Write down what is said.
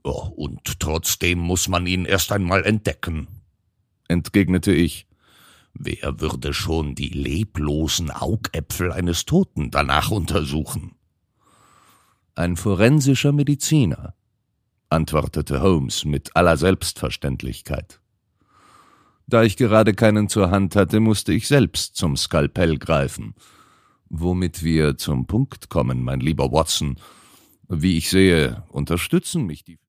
Oh, und trotzdem muss man ihn erst einmal entdecken, entgegnete ich. Wer würde schon die leblosen Augäpfel eines Toten danach untersuchen? Ein forensischer Mediziner, antwortete Holmes mit aller Selbstverständlichkeit. Da ich gerade keinen zur Hand hatte, musste ich selbst zum Skalpell greifen. Womit wir zum Punkt kommen, mein lieber Watson. Wie ich sehe, unterstützen mich die